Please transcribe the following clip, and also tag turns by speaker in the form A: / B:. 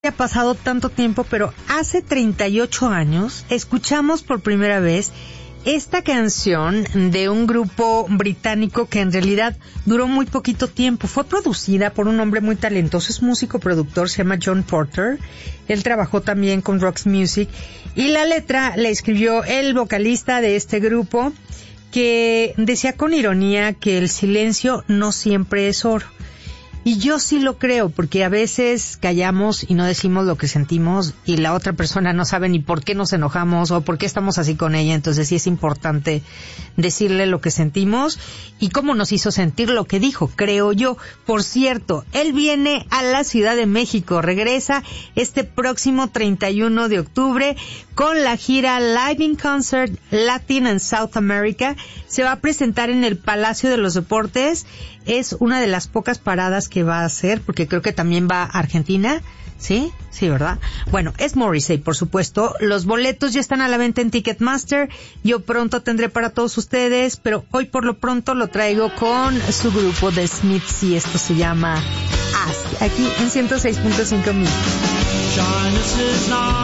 A: ha pasado tanto tiempo, pero hace 38 años escuchamos por primera vez esta canción de un grupo británico que en realidad duró muy poquito tiempo. Fue producida por un hombre muy talentoso, es músico productor, se llama John Porter. Él trabajó también con Roxy Music y la letra la escribió el vocalista de este grupo, que decía con ironía que el silencio no siempre es oro. Y yo sí lo creo, porque a veces callamos y no decimos lo que sentimos y la otra persona no sabe ni por qué nos enojamos o por qué estamos así con ella. Entonces sí es importante decirle lo que sentimos y cómo nos hizo sentir lo que dijo, creo yo. Por cierto, él viene a la Ciudad de México, regresa este próximo 31 de octubre con la gira Live in Concert Latin and South America. Se va a presentar en el Palacio de los Deportes. Es una de las pocas paradas que va a hacer, porque creo que también va a Argentina. ¿Sí? Sí, ¿verdad? Bueno, es Morrissey, por supuesto. Los boletos ya están a la venta en Ticketmaster. Yo pronto tendré para todos ustedes, pero hoy por lo pronto lo traigo con su grupo The Smiths y esto se llama As, aquí en 106.5 Mil.